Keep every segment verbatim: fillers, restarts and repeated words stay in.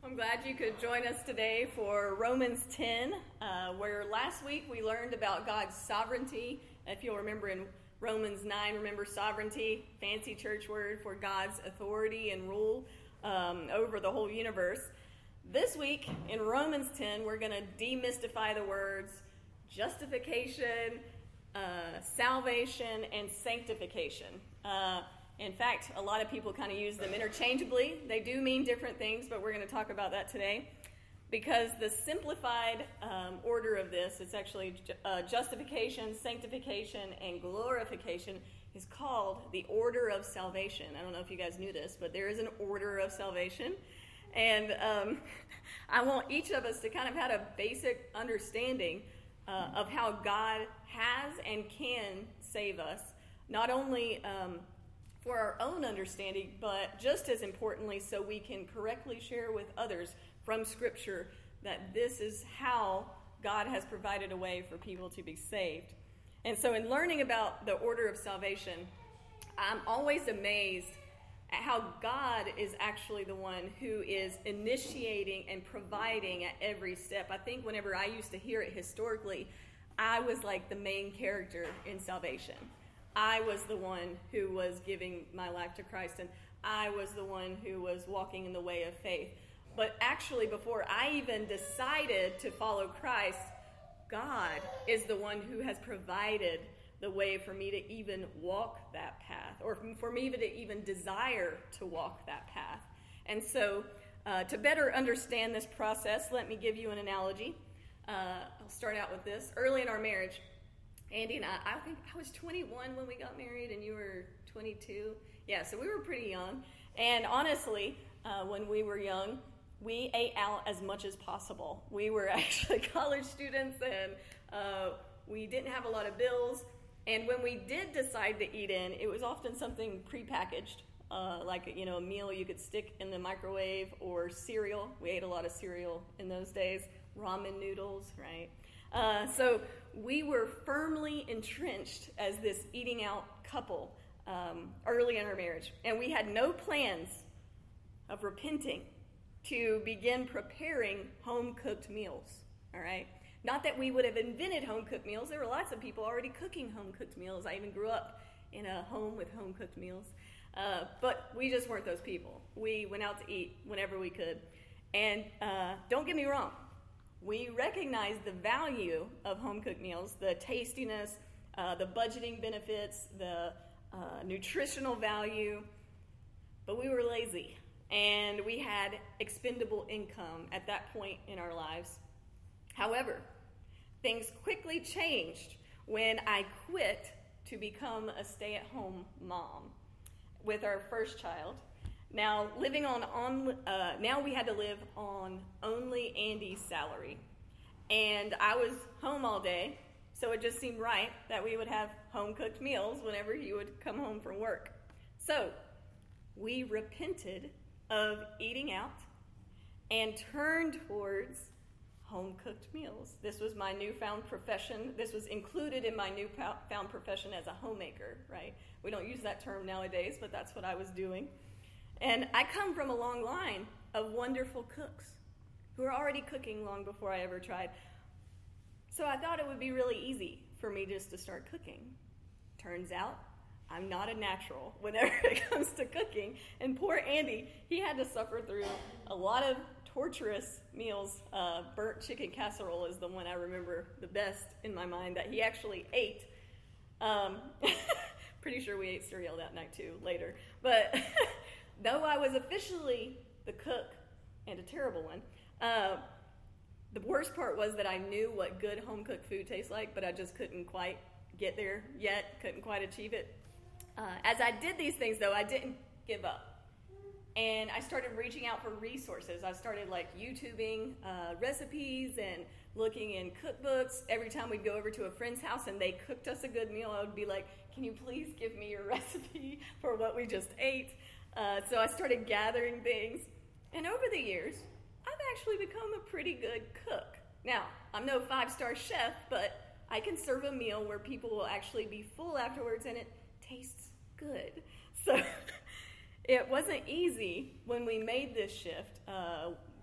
I'm glad you could join us today for Romans ten, uh, where last week we learned about God's sovereignty. If you'll remember in Romans nine, remember sovereignty, fancy church word for God's authority and rule um, over the whole universe. This week in Romans ten, we're going to demystify the words justification, uh, salvation, and sanctification. Uh, In fact, a lot of people kind of use them interchangeably. They do mean different things, but we're going to talk about that today. Because the simplified um, order of this, it's actually uh, justification, sanctification, and glorification, is called the order of salvation. I don't know if you guys knew this, but there is an order of salvation. And um, I want each of us to kind of have a basic understanding uh, of how God has and can save us. Not only Um, for our own understanding, but just as importantly, so we can correctly share with others from Scripture that this is how God has provided a way for people to be saved. And so in learning about the order of salvation, I'm always amazed at how God is actually the one who is initiating and providing at every step. I think whenever I used to hear it historically, I was like the main character in salvation. I was the one who was giving my life to Christ, and I was the one who was walking in the way of faith. But actually, before I even decided to follow Christ, God is the one who has provided the way for me to even walk that path, or for me to even desire to walk that path. And so, uh, to better understand this process, let me give you an analogy. Uh, I'll start out with this. Early in our marriage, Andy and I, I think I was twenty-one when we got married, and you were twenty-two. Yeah, so we were pretty young. And honestly, uh, when we were young, we ate out as much as possible. We were actually college students, and uh, we didn't have a lot of bills. And when we did decide to eat in, it was often something prepackaged, uh, like you know a meal you could stick in the microwave, or cereal. We ate a lot of cereal in those days. Ramen noodles, right? Uh, so we were firmly entrenched as this eating out couple um, early in our marriage. And we had no plans of repenting to begin preparing home-cooked meals, all right? Not that we would have invented home-cooked meals. There were lots of people already cooking home-cooked meals. I even grew up in a home with home-cooked meals. Uh, but we just weren't those people. We went out to eat whenever we could. And uh, don't get me wrong. We recognize the value of home-cooked meals, the tastiness, uh, the budgeting benefits, the uh, nutritional value, but we were lazy, and we had expendable income at that point in our lives. However, things quickly changed when I quit to become a stay-at-home mom with our first child. Now, living on, on uh, now we had to live on only Andy's salary. And I was home all day, so it just seemed right that we would have home-cooked meals whenever he would come home from work. So, we repented of eating out and turned towards home-cooked meals. This was my newfound profession. This was included in my newfound profession as a homemaker, right? We don't use that term nowadays, but that's what I was doing. And I come from a long line of wonderful cooks who were already cooking long before I ever tried. So I thought it would be really easy for me just to start cooking. Turns out, I'm not a natural whenever it comes to cooking. And poor Andy, he had to suffer through a lot of torturous meals. Uh, burnt chicken casserole is the one I remember the best in my mind that he actually ate. Um, pretty sure we ate cereal that night too, later. But though I was officially the cook, and a terrible one, uh, the worst part was that I knew what good home-cooked food tastes like, but I just couldn't quite get there yet, couldn't quite achieve it. Uh, as I did these things, though, I didn't give up. And I started reaching out for resources. I started, like, YouTubing uh, recipes and looking in cookbooks. Every time we'd go over to a friend's house and they cooked us a good meal, I would be like, can you please give me your recipe for what we just ate? Uh, so I started gathering things. And over the years, I've actually become a pretty good cook. Now, I'm no five-star chef, but I can serve a meal where people will actually be full afterwards and it tastes good. So it wasn't easy when we made this shift. Uh,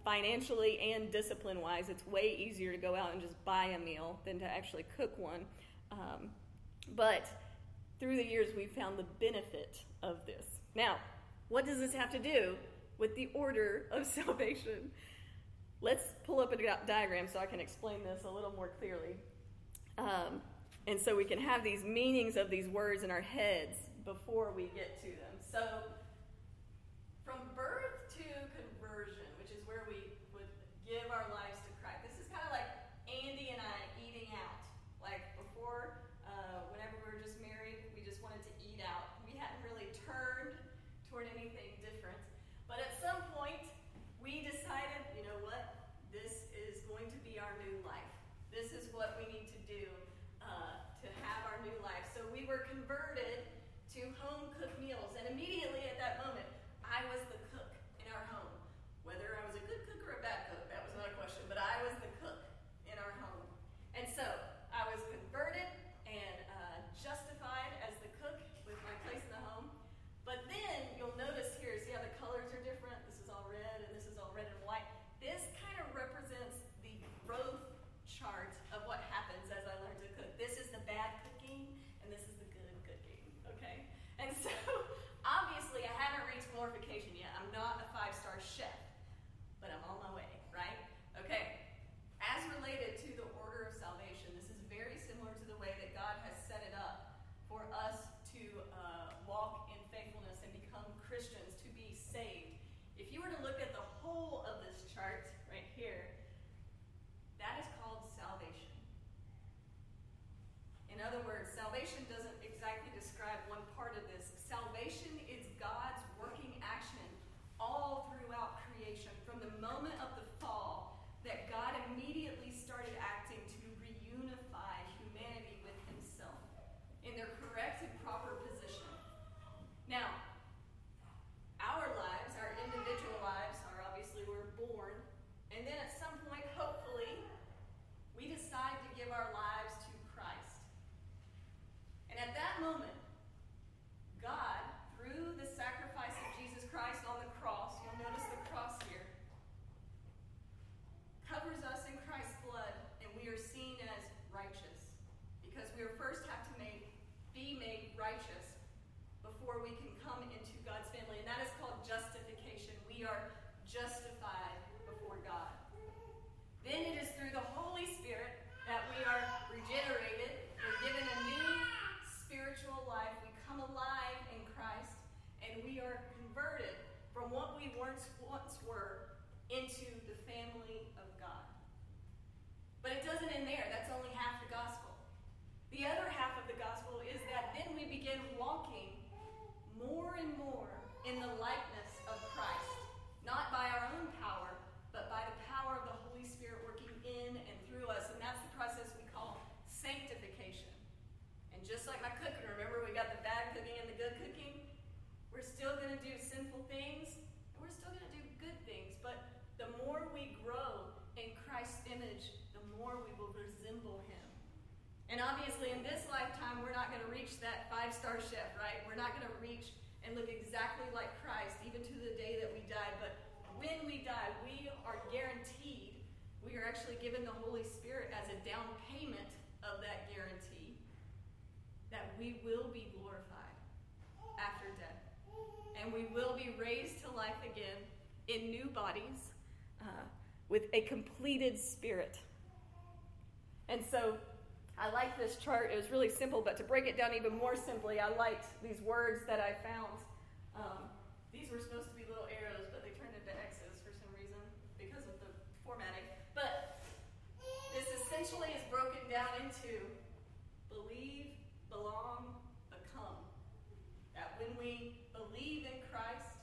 financially and discipline-wise, it's way easier to go out and just buy a meal than to actually cook one. Um, but through the years, we've found the benefit of this. Now, what does this have to do with the order of salvation? Let's pull up a diagram so I can explain this a little more clearly. Um, and so we can have these meanings of these words in our heads before we get to them. So, from birth to conversion, which is where we would give our lives to Christ. This is kind of like Andy and I eating out. Like before, uh, whenever we were just married, we just wanted to eat out. We hadn't really turned toward anything different. But at some point, we decided, you know what? This is going to be our new life. This is what we need to do uh, to have our new life. So we were converted to home-cooked meals. And immediately at that moment, I was the cook in our home. Whether I was a good cook or a bad cook, that was not a question, but I was the cook in our home. And so I was converted and uh, justified as the cook with my place in the home. But then you'll notice here, see how the colors are different? This is all red and this is all red and white. This kind of represents the growth chart of what happens as I learn to cook. This is the bad cooking and this is the good cooking, okay? And so obviously I haven't reached glorification yet. I'm not a five-star chef, but I'm on my way, right? Okay. As related to the order of salvation, this is very similar to the way that God has set it up for us to uh, walk in faithfulness and become Christians, to be saved. If you were to look at the whole of this chart right here, that is called salvation. In other words, salvation doesn't exactly describe one part of this. Salvation is God's working action all throughout creation. From the moment of the fall, that God immediately started acting to reunify humanity with himself in their correct and proper position. Now, our lives, our individual lives, are obviously we're born, and then at some point, hopefully, we decide to give our lives to Christ. And at that moment, God, through the sacrifice of Jesus Christ on the cross, you'll notice the cross here, covers us in Christ's blood, and we are seen as righteous. Because we first have to make, be made righteous before we can come into God's family. And that is called justification. We are justified before God. Then it is through the Holy Spirit that we are regenerated. We're given a new spiritual life. We come alive in Christ, and we are converted from what we once once were into the family of God. But it doesn't end there. That's only half the gospel. The other half of the gospel is that then we begin walking more and more in the likeness of Christ, not by our own power, but by the power of the Holy Spirit working in and through us. And that's the process we call sanctification. And just like my cooking, remember we got the bad cooking and the good cooking? We're still going to do sinful things, and we're still going to do good things. But the more we grow in Christ's image, the more we will resemble him. And obviously in this lifetime, we're not going to reach that five-star chef, right? We're not going to reach and look exactly like Christ, even to the day that we die. But when we die, we are guaranteed, we are actually given the Holy Spirit as a down payment of that guarantee, that we will be glorified after death. And we will be raised to life again in new bodies uh, with a completed spirit. And so I like this chart. It was really simple, but to break it down even more simply, I liked these words that I found. Um, these were supposed to be little arrows, but they turned into X's for some reason because of the formatting. But this essentially is broken down into believe, belong, become. That when we believe in Christ,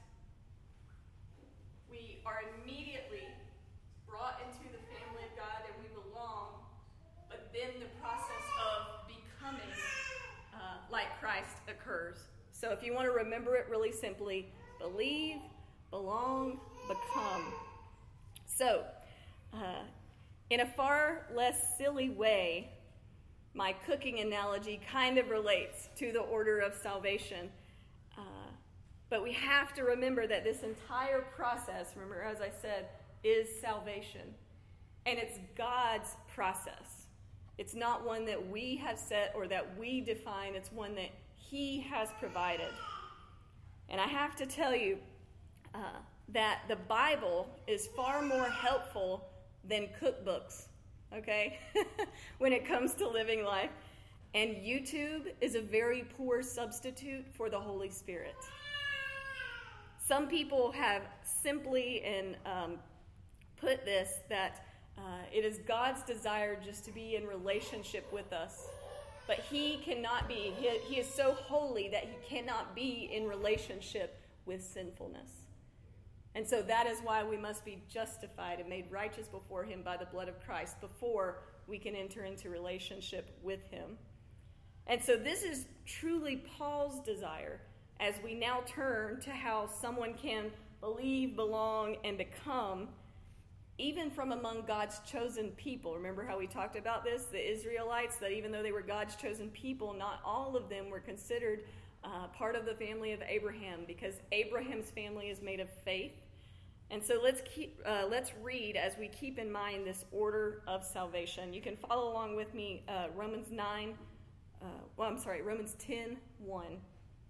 we are immediately brought into the family of God and we belong. But then the process of becoming uh, like Christ occurs. So if you want to remember it really simply, believe, belong, become. So, uh, in a far less silly way, my cooking analogy kind of relates to the order of salvation. Uh, but we have to remember that this entire process, remember as I said, is salvation. And it's God's process. It's not one that we have set or that we define. It's one that he has provided. And I have to tell you uh, that the Bible is far more helpful than cookbooks, okay, when it comes to living life. And YouTube is a very poor substitute for the Holy Spirit. Some people have simply and um, put this that uh, it is God's desire just to be in relationship with us. But he cannot be, he, he is so holy that he cannot be in relationship with sinfulness. And so that is why we must be justified and made righteous before him by the blood of Christ before we can enter into relationship with him. And so this is truly Paul's desire as we now turn to how someone can believe, belong, and become even from among God's chosen people. Remember how we talked about this? The Israelites, that even though they were God's chosen people, not all of them were considered uh, part of the family of Abraham, because Abraham's family is made of faith. And so let's keep uh, let's read as we keep in mind this order of salvation. You can follow along with me, uh, Romans nine, uh, well, I'm sorry, Romans ten, one.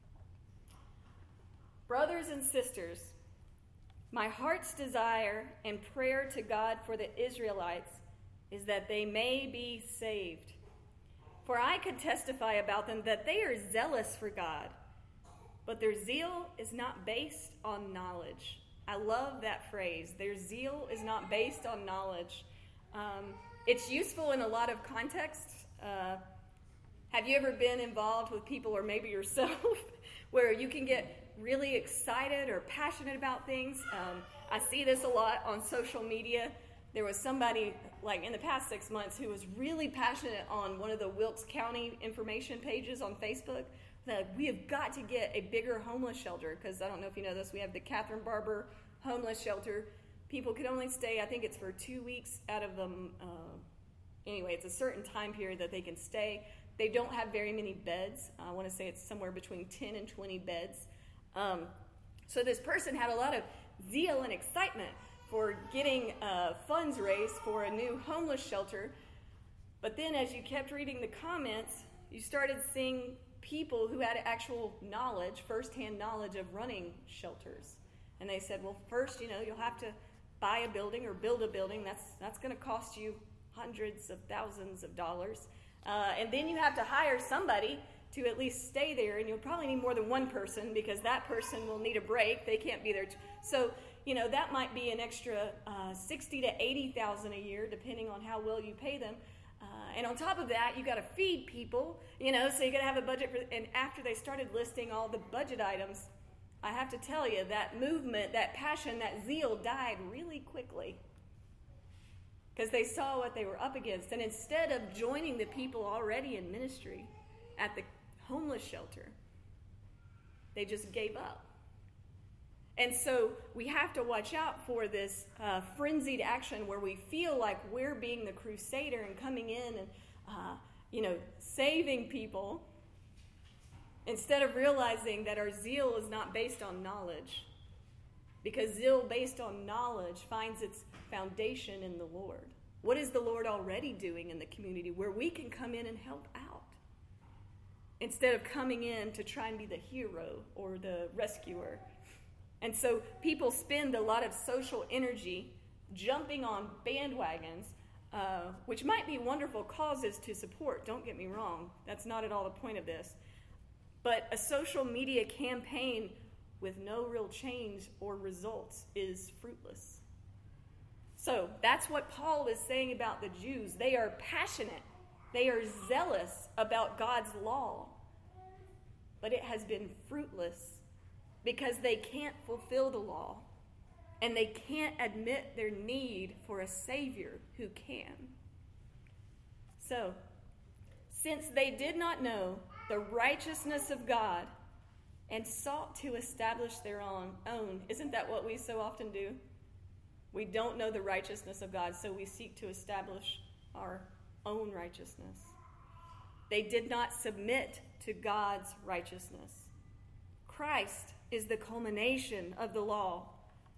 Brothers and sisters, my heart's desire and prayer to God for the Israelites is that they may be saved. For I could testify about them that they are zealous for God, but their zeal is not based on knowledge. I love that phrase. Their zeal is not based on knowledge. Um, it's useful in a lot of contexts. Uh, have you ever been involved with people, or maybe yourself, where you can get really excited or passionate about things? Um, I see this a lot on social media. There was somebody, like in the past six months, who was really passionate on one of the Wilkes County information pages on Facebook that we have got to get a bigger homeless shelter, because I don't know if you know this, we have the Catherine Barber homeless shelter. People can only stay, I think it's for two weeks out of them. Uh, anyway, it's a certain time period that they can stay. They don't have very many beds. I want to say it's somewhere between ten and twenty beds. Um, so this person had a lot of zeal and excitement for getting uh, funds raised for a new homeless shelter. But then as you kept reading the comments, you started seeing people who had actual knowledge, firsthand knowledge of running shelters. And they said, well, first, you know, you'll have to buy a building or build a building. That's that's going to cost you hundreds of thousands of dollars. Uh, and then you have to hire somebody to at least stay there, and you'll probably need more than one person because that person will need a break. They can't be there. T- so, you know, that might be an extra uh, sixty to eighty thousand a year, depending on how well you pay them. Uh, and on top of that, you got to feed people, you know, so you got to have a budget for. And after they started listing all the budget items, I have to tell you that movement, that passion, that zeal died really quickly because they saw what they were up against. And instead of joining the people already in ministry at the homeless shelter, they just gave up. And so we have to watch out for this uh, frenzied action where we feel like we're being the crusader and coming in and, uh, you know, saving people, instead of realizing that our zeal is not based on knowledge. Because zeal based on knowledge finds its foundation in the Lord. What is the Lord already doing in the community where we can come in and help out? Instead of coming in to try and be the hero or the rescuer. And so people spend a lot of social energy jumping on bandwagons, uh, which might be wonderful causes to support. Don't get me wrong. That's not at all the point of this. But a social media campaign with no real change or results is fruitless. So that's what Paul is saying about the Jews. They are passionate. They are zealous about God's law. But it has been fruitless because they can't fulfill the law. And they can't admit their need for a Savior who can. So, since they did not know the righteousness of God and sought to establish their own, own, isn't that what we so often do? We don't know the righteousness of God, so we seek to establish our own righteousness. They did not submit to God's righteousness. Christ is the culmination of the law,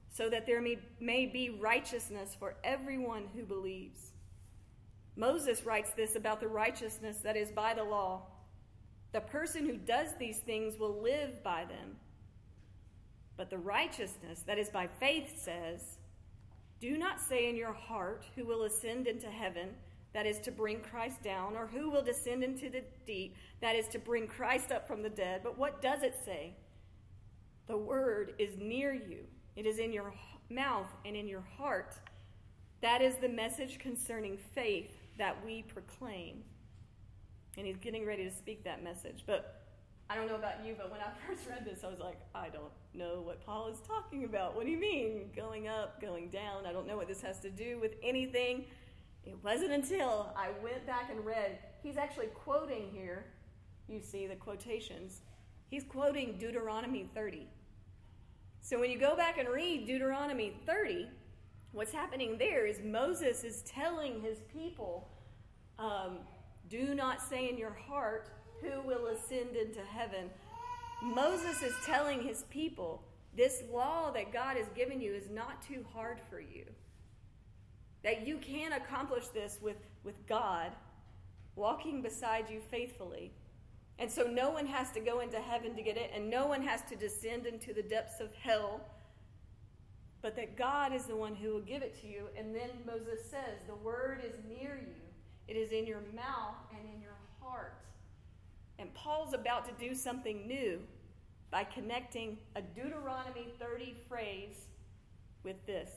so that there may, may be righteousness for everyone who believes. Moses writes this about the righteousness that is by the law. The person who does these things will live by them. But the righteousness that is by faith says, do not say in your heart, who will ascend into heaven, that is to bring Christ down, or who will descend into the deep, that is to bring Christ up from the dead. But what does it say? The word is near you. It is in your mouth and in your heart. That is the message concerning faith that we proclaim. And he's getting ready to speak that message. But I don't know about you, but when I first read this, I was like, I don't know what Paul is talking about. What do you mean? Going up, going down? I don't know what this has to do with anything. It wasn't until I went back and read. He's actually quoting here. You see the quotations. He's quoting Deuteronomy thirty. So when you go back and read Deuteronomy thirty, what's happening there is Moses is telling his people, um, do not say in your heart, who will ascend into heaven. Moses is telling his people, this law that God has given you is not too hard for you. That you can accomplish this with, with God walking beside you faithfully. And so no one has to go into heaven to get it, and no one has to descend into the depths of hell, but that God is the one who will give it to you. And then Moses says, the word is near you. It is in your mouth and in your heart. And Paul's about to do something new by connecting a Deuteronomy thirty phrase with this.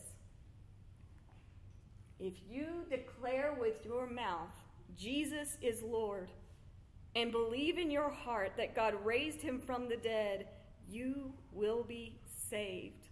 If you declare with your mouth, Jesus is Lord, and believe in your heart that God raised him from the dead, you will be saved.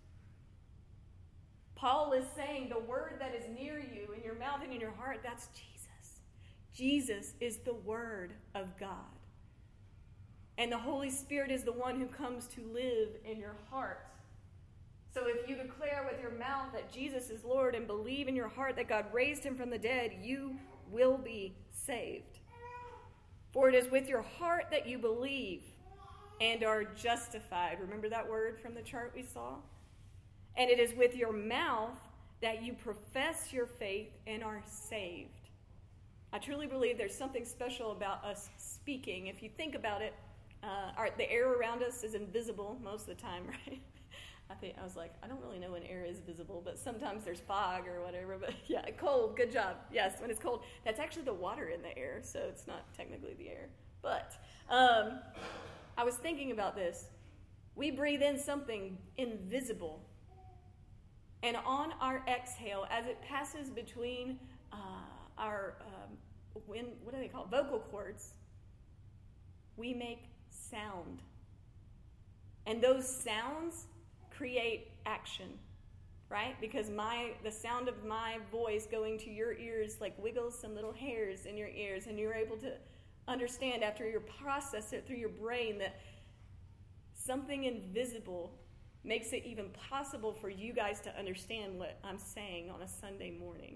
Paul is saying the word that is near you, in your mouth and in your heart, that's Jesus. Jesus is the Word of God. And the Holy Spirit is the one who comes to live in your heart. So if you declare with your mouth that Jesus is Lord and believe in your heart that God raised him from the dead, you will be saved. For it is with your heart that you believe and are justified. Remember that word from the chart we saw? And it is with your mouth that you profess your faith and are saved. I truly believe there's something special about us speaking. If you think about it, uh, our, the air around us is invisible most of the time, right? I think I was like, I don't really know when air is visible, but sometimes there's fog or whatever. But yeah, cold, good job. Yes, when it's cold, that's actually the water in the air, so it's not technically the air. But um, I was thinking about this. We breathe in something invisible. And on our exhale, as it passes between uh, our, um, when, what do they call it? Vocal cords, we make sound. And those sounds create action, right? Because my the sound of my voice going to your ears like wiggles some little hairs in your ears, and you're able to understand after you process it through your brain that something invisible makes it even possible for you guys to understand what I'm saying on a Sunday morning.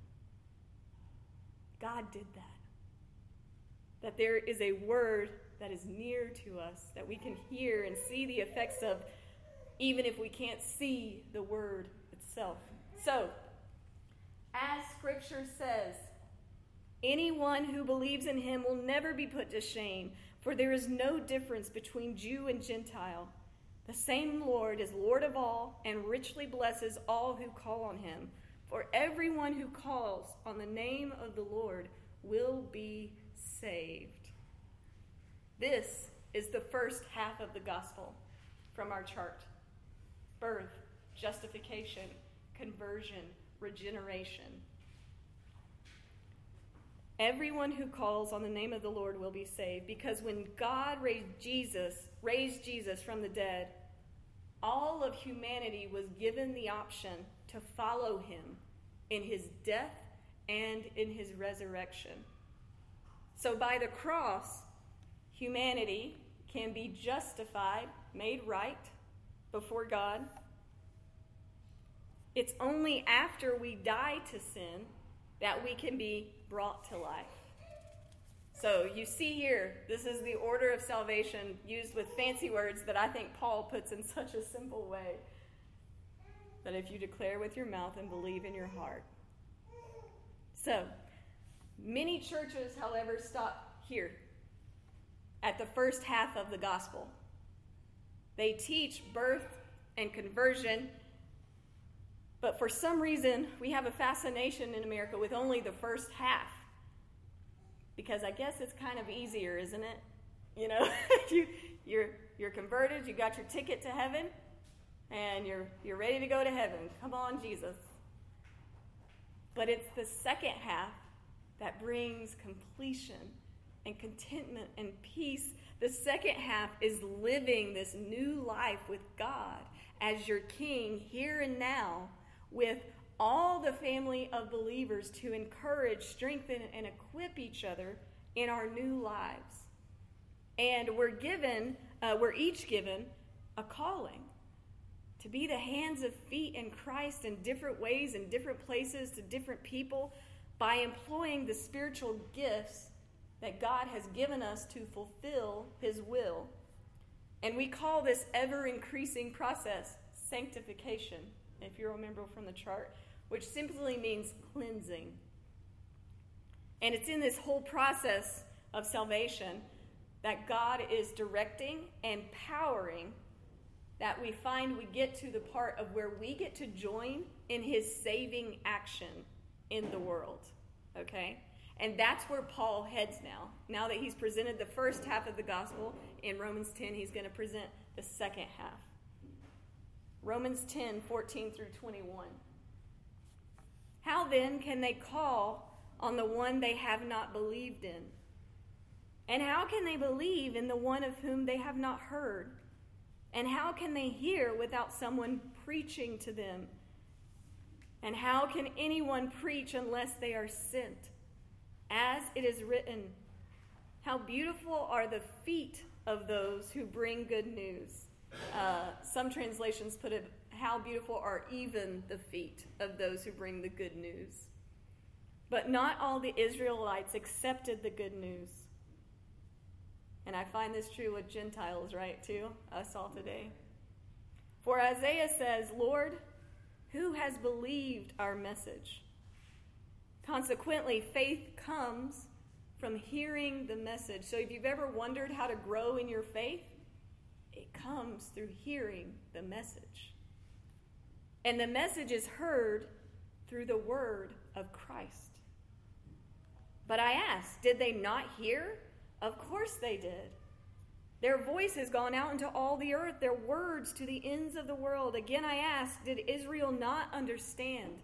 God did that. That there is a word that is near to us that we can hear and see the effects of, even if we can't see the word itself. So, as Scripture says, anyone who believes in him will never be put to shame, for there is no difference between Jew and Gentile. The same Lord is Lord of all and richly blesses all who call on him. For everyone who calls on the name of the Lord will be saved. This is the first half of the gospel from our chart. Birth, justification, conversion, regeneration. Everyone who calls on the name of the Lord will be saved, because when God raised Jesus, raised Jesus from the dead, all of humanity was given the option to follow him in his death and in his resurrection. So by the cross, humanity can be justified, made right before God. It's only after we die to sin that we can be brought to life. So you see here, this is the order of salvation used with fancy words that I think Paul puts in such a simple way. but if you declare with your mouth and believe in your heart. So, many churches, however, stop here at the first half of the gospel. They teach birth and conversion, but for some reason, we have a fascination in America with only the first half. Because I guess it's kind of easier, isn't it? You know, you, you're you're converted, you got your ticket to heaven, and you're you're ready to go to heaven. Come on, Jesus. But it's the second half that brings completion and contentment and peace. The second half is living this new life with God as your King here and now, with all the family of believers to encourage, strengthen, and equip each other in our new lives. And we're given, uh, we're each given a calling to be the hands and feet in Christ in different ways, in different places, to different people, by employing the spiritual gifts that God has given us to fulfill His will. And we call this ever-increasing process sanctification, if you remember from the chart, which simply means cleansing. And it's in this whole process of salvation that God is directing and powering that we find we get to the part of where we get to join in His saving action in the world. Okay? And that's where Paul heads now. Now that he's presented the first half of the gospel in Romans ten, he's going to present the second half. Romans ten, fourteen through twenty-one. How then can they call on the one they have not believed in? And how can they believe in the one of whom they have not heard? And how can they hear without someone preaching to them? And how can anyone preach unless they are sent? As it is written, how beautiful are the feet of those who bring good news. Uh, some translations put it, how beautiful are even the feet of those who bring the good news. But not all the Israelites accepted the good news. And I find this true with Gentiles, right, too? Us all today. For Isaiah says, Lord, who has believed our message? Consequently, faith comes from hearing the message. So if you've ever wondered how to grow in your faith, it comes through hearing the message. And the message is heard through the word of Christ. But I ask, did they not hear? Of course they did. Their voice has gone out into all the earth, their words to the ends of the world. Again, I ask, did Israel not understand?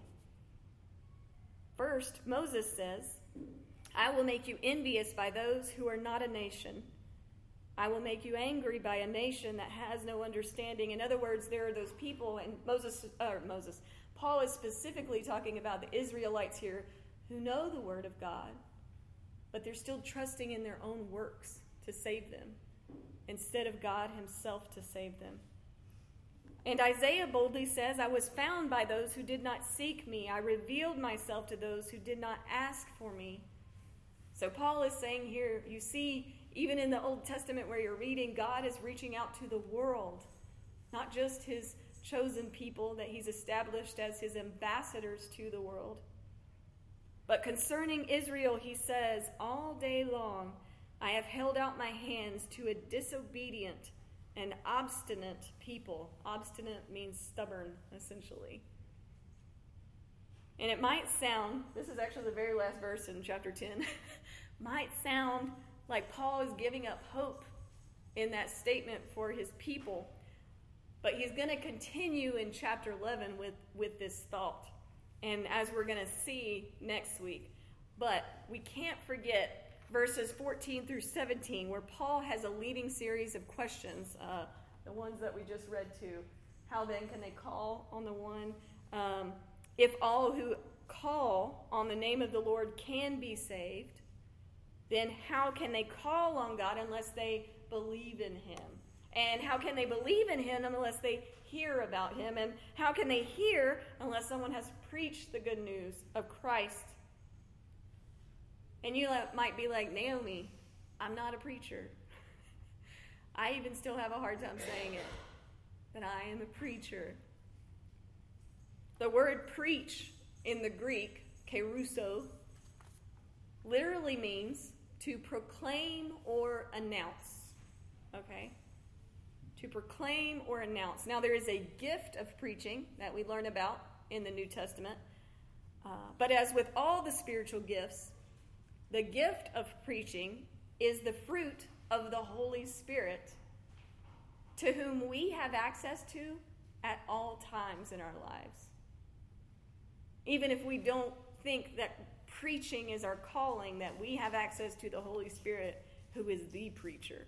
First, Moses says, I will make you envious by those who are not a nation. I will make you angry by a nation that has no understanding. In other words, there are those people, and Moses, or Moses, Paul is specifically talking about the Israelites here who know the word of God, but they're still trusting in their own works to save them, instead of God Himself to save them. And Isaiah boldly says, I was found by those who did not seek me. I revealed myself to those who did not ask for me. So Paul is saying here, you see, even in the Old Testament where you're reading, God is reaching out to the world, not just His chosen people that He's established as His ambassadors to the world. But concerning Israel, He says, all day long I have held out my hands to a disobedient and obstinate people. Obstinate means stubborn, essentially. And it might sound, this is actually the very last verse in chapter ten, might sound like Paul is giving up hope in that statement for his people. But he's going to continue in chapter eleven with, with this thought. And as we're going to see next week. But we can't forget verses fourteen through seventeen, where Paul has a leading series of questions, uh, the ones that we just read to. How then can they call on the one? Um, if all who call on the name of the Lord can be saved, then how can they call on God unless they believe in Him? And how can they believe in Him unless they hear about Him? And how can they hear unless someone has preached the good news of Christ? And you might be like, Naomi, I'm not a preacher. I even still have a hard time saying it, that I am a preacher. The word preach in the Greek, keruso, literally means to proclaim or announce. Okay? To proclaim or announce. Now, there is a gift of preaching that we learn about in the New Testament. Uh, but as with all the spiritual gifts, the gift of preaching is the fruit of the Holy Spirit, to whom we have access to at all times in our lives. Even if we don't think that preaching is our calling, that we have access to the Holy Spirit, who is the preacher.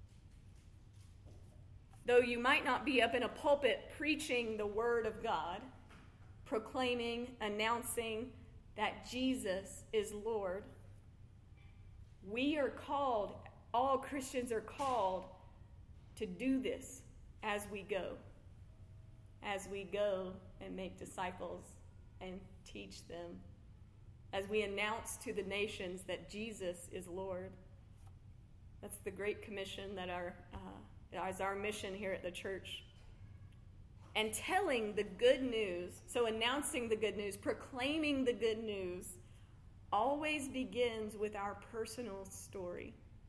Though you might not be up in a pulpit preaching the word of God, proclaiming, announcing that Jesus is Lord, we are called, all Christians are called to do this as we go. As we go and make disciples and teach them. As we announce to the nations that Jesus is Lord. That's the Great Commission that our uh, is our mission here at the church. And telling the good news, so announcing the good news, proclaiming the good news, always begins with our personal story.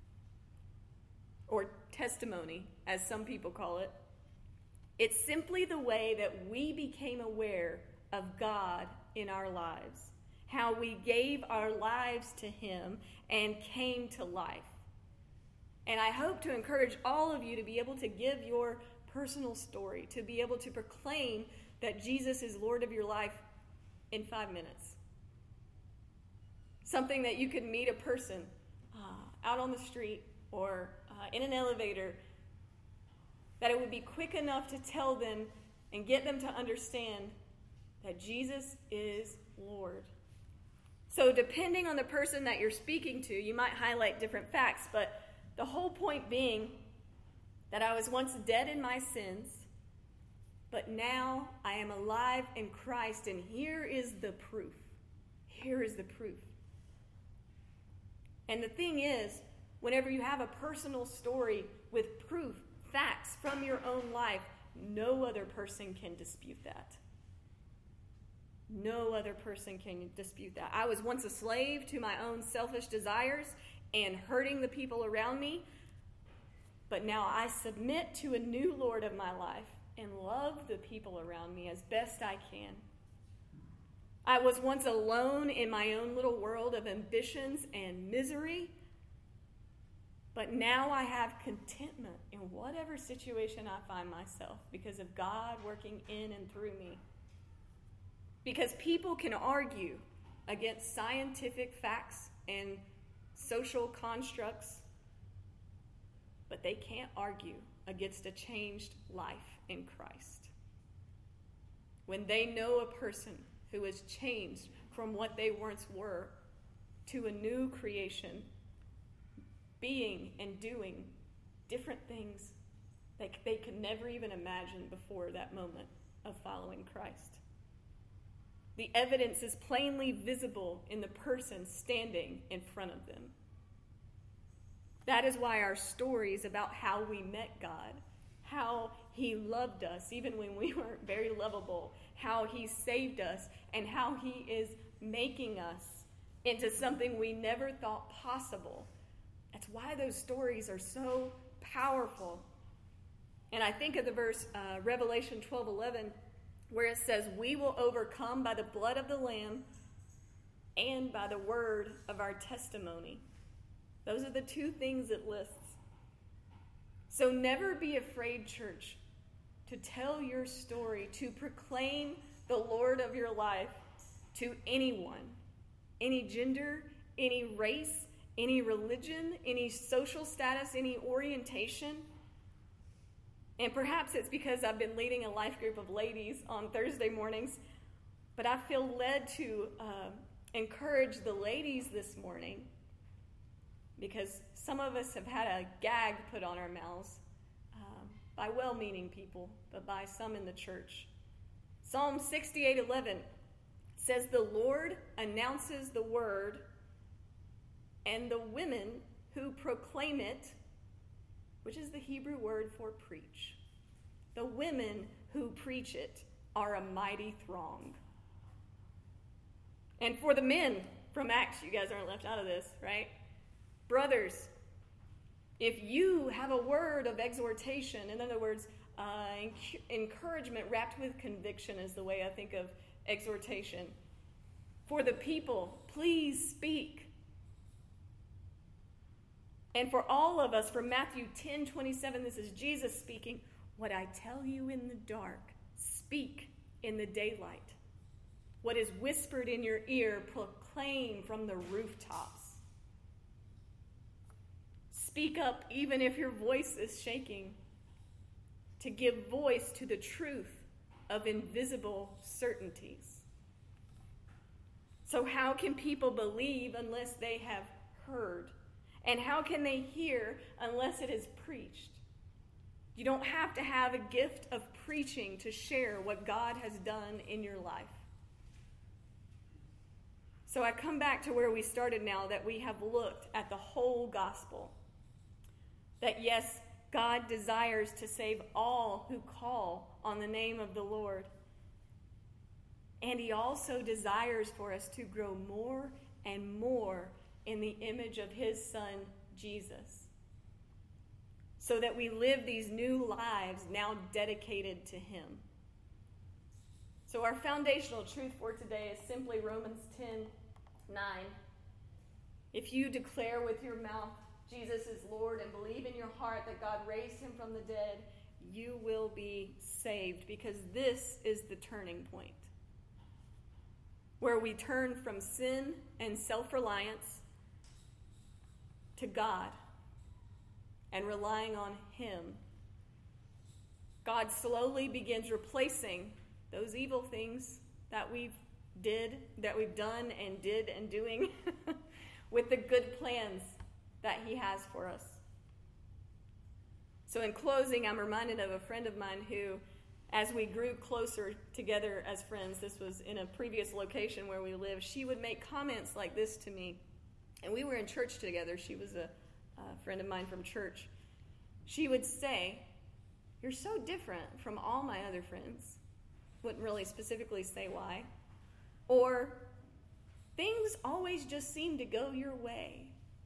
Or testimony, as some people call it. It's simply the way that we became aware of God in our lives. How we gave our lives to Him and came to life. And I hope to encourage all of you to be able to give your personal story, to be able to proclaim that Jesus is Lord of your life in five minutes. Something that you could meet a person uh, out on the street or uh, in an elevator, that it would be quick enough to tell them and get them to understand that Jesus is Lord. So depending on the person that you're speaking to, you might highlight different facts, but the whole point being that I was once dead in my sins, but now I am alive in Christ, and here is the proof. Here is the proof. And the thing is, whenever you have a personal story with proof, facts from your own life, no other person can dispute that. No other person can dispute that. I was once a slave to my own selfish desires and hurting the people around me, but now I submit to a new Lord of my life and love the people around me as best I can. I was once alone in my own little world of ambitions and misery, but now I have contentment in whatever situation I find myself because of God working in and through me. Because people can argue against scientific facts and social constructs, but they can't argue against a changed life in Christ. When they know a person who is changed from what they once were to a new creation, being and doing different things that they could never even imagine before that moment of following Christ. The evidence is plainly visible in the person standing in front of them. That is why our stories about how we met God, how He loved us even when we weren't very lovable, how He saved us, and how He is making us into something we never thought possible. That's why those stories are so powerful. And I think of the verse, uh, Revelation twelve eleven, where it says, we will overcome by the blood of the Lamb and by the word of our testimony. Those are the two things it lists. So never be afraid, church, to tell your story, to proclaim the Lord of your life to anyone, any gender, any race, any religion, any social status, any orientation. And perhaps it's because I've been leading a life group of ladies on Thursday mornings, but I feel led to uh, encourage the ladies this morning, because some of us have had a gag put on our mouths um, by well-meaning people, but by some in the church. Psalm sixty-eight eleven says, the Lord announces the word, and the women who proclaim it, which is the Hebrew word for preach. The women who preach it are a mighty throng. And for the men from Acts, you guys aren't left out of this, right? Brothers, if you have a word of exhortation, in other words, uh, enc- encouragement wrapped with conviction is the way I think of exhortation. For the people, please speak. And for all of us, from Matthew ten twenty-seven, this is Jesus speaking, what I tell you in the dark, speak in the daylight. What is whispered in your ear, proclaim from the rooftops. Speak up even if your voice is shaking, to give voice to the truth of invisible certainties. So how can people believe unless they have heard? And how can they hear unless it is preached? You don't have to have a gift of preaching to share what God has done in your life. So I come back to where we started now, that we have looked at the whole gospel. That yes, God desires to save all who call on the name of the Lord. And he also desires for us to grow more and more in the image of his Son, Jesus. So that we live these new lives now dedicated to him. So our foundational truth for today is simply Romans ten nine. If you declare with your mouth Jesus is Lord and believe in your heart that God raised him from the dead, you will be saved, because this is the turning point. Where we turn from sin and self-reliance to God and relying on him. God slowly begins replacing those evil things that we've did, that we've done and did and doing with the good plans that he has for us. So in closing, I'm reminded of a friend of mine who, as we grew closer together as friends, this was in a previous location where we lived, she would make comments like this to me. And we were in church together. She was a, a friend of mine from church. She would say, "You're so different from all my other friends." Wouldn't really specifically say why. Or, "Things always just seem to go your way."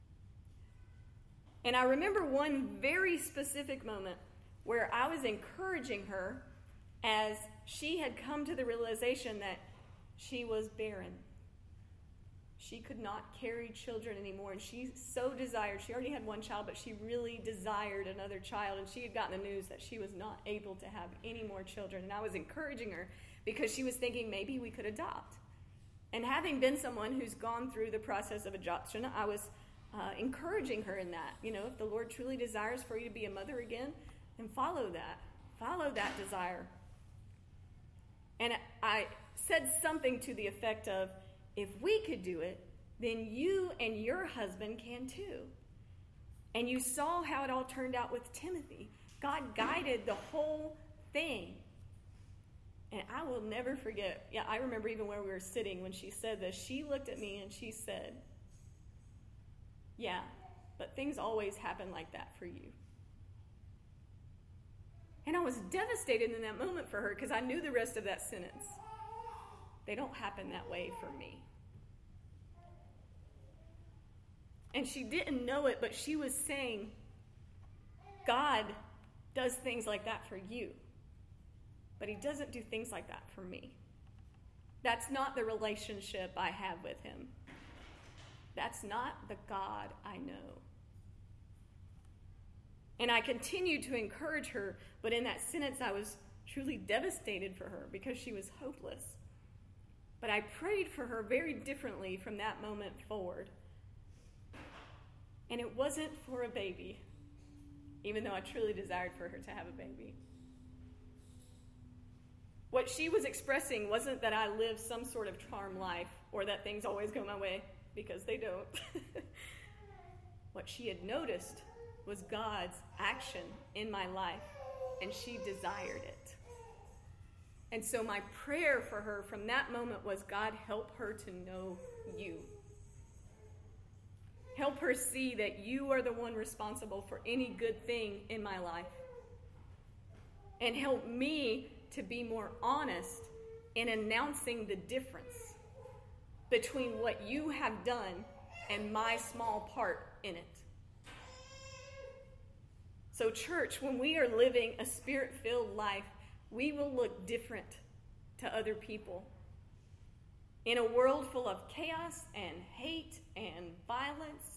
And I remember one very specific moment where I was encouraging her as she had come to the realization that she was barren. She could not carry children anymore, and she so desired, she already had one child, but she really desired another child, and she had gotten the news that she was not able to have any more children. And I was encouraging her because she was thinking maybe we could adopt. And having been someone who's gone through the process of adoption, I was uh, encouraging her in that. You know, if the Lord truly desires for you to be a mother again, then follow that. Follow that desire. And I said something to the effect of, if we could do it, then you and your husband can too. And you saw how it all turned out with Timothy. God guided the whole thing. And I will never forget, yeah, I remember even where we were sitting when she said this. She looked at me and she said, "Yeah, but things always happen like that for you." And I was devastated in that moment for her because I knew the rest of that sentence. They don't happen that way for me. And she didn't know it, but she was saying, God does things like that for you, but he doesn't do things like that for me. That's not the relationship I have with him. That's not the God I know. And I continued to encourage her, but in that sentence I was truly devastated for her because she was hopeless. But I prayed for her very differently from that moment forward. And it wasn't for a baby, even though I truly desired for her to have a baby. What she was expressing wasn't that I live some sort of charmed life or that things always go my way, because they don't. What she had noticed was God's action in my life, and she desired it. And so my prayer for her from that moment was, God, help her to know you. Help her see that you are the one responsible for any good thing in my life. And help me to be more honest in announcing the difference between what you have done and my small part in it. So church, when we are living a spirit-filled life, we will look different to other people. In a world full of chaos and hate and violence,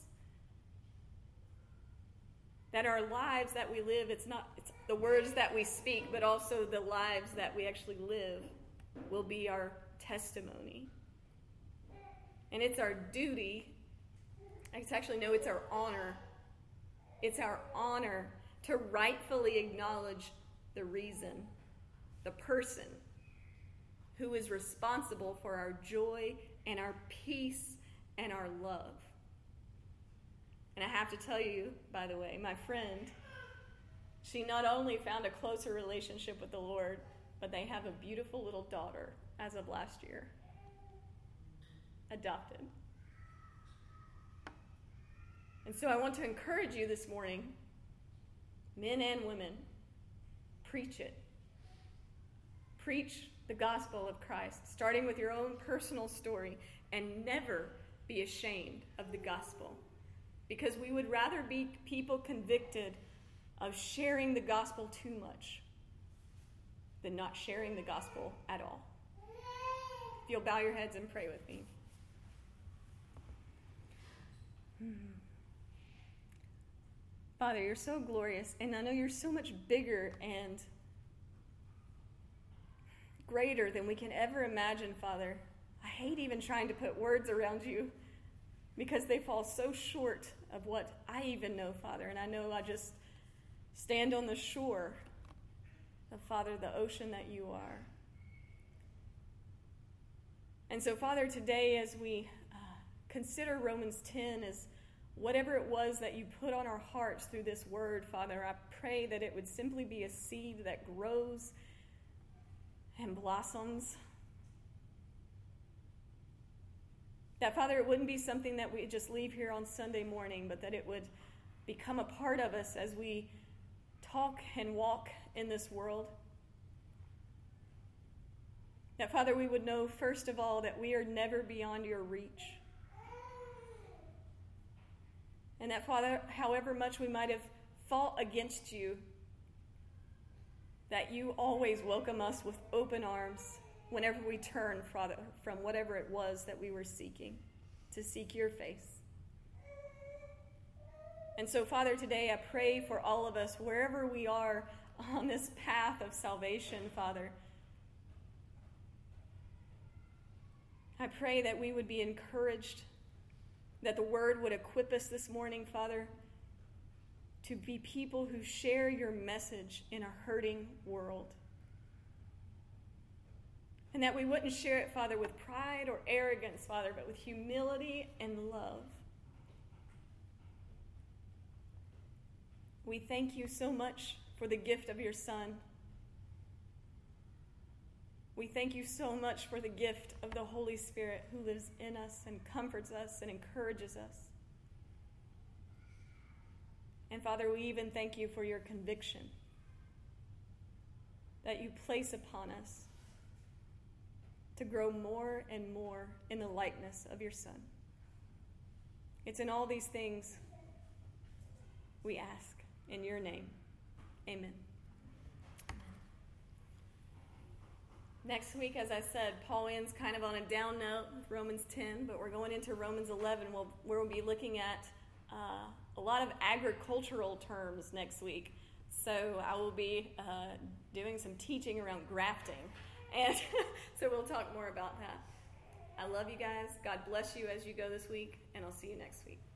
that our lives that we live, it's not it's the words that we speak, but also the lives that we actually live will be our testimony. And it's our duty, it's actually, no, it's our honor. It's our honor to rightfully acknowledge the reason, the person who is responsible for our joy and our peace and our love. And I have to tell you, by the way, my friend, she not only found a closer relationship with the Lord, but they have a beautiful little daughter as of last year. Adopted. And so I want to encourage you this morning, men and women, preach it. Preach the gospel of Christ, starting with your own personal story, and never be ashamed of the gospel. Because we would rather be people convicted of sharing the gospel too much than not sharing the gospel at all. If you'll bow your heads and pray with me. Hmm. Father, you're so glorious, and I know you're so much bigger and greater than we can ever imagine, Father. I hate even trying to put words around you because they fall so short of what I even know, Father. And I know I just stand on the shore of, Father, the ocean that you are. And so, Father, today as we uh, consider Romans ten as whatever it was that you put on our hearts through this word, Father, I pray that it would simply be a seed that grows and blossoms. That, Father, it wouldn't be something that we just leave here on Sunday morning, but that it would become a part of us as we talk and walk in this world. That, Father, we would know, first of all, that we are never beyond your reach. And that, Father, however much we might have fought against you, that you always welcome us with open arms whenever we turn, Father, from whatever it was that we were seeking, to seek your face. And so, Father, today I pray for all of us, wherever we are on this path of salvation, Father, I pray that we would be encouraged, that the word would equip us this morning, Father, to be people who share your message in a hurting world. And that we wouldn't share it, Father, with pride or arrogance, Father, but with humility and love. We thank you so much for the gift of your Son. We thank you so much for the gift of the Holy Spirit who lives in us and comforts us and encourages us. And Father, we even thank you for your conviction that you place upon us to grow more and more in the likeness of your Son. It's in all these things we ask in your name. Amen. Next week, as I said, Paul ends kind of on a down note with Romans ten, but we're going into Romans eleven, where we'll be looking at uh, a lot of agricultural terms next week. So I will be uh, doing some teaching around grafting. And so we'll talk more about that. I love you guys. God bless you as you go this week, and I'll see you next week.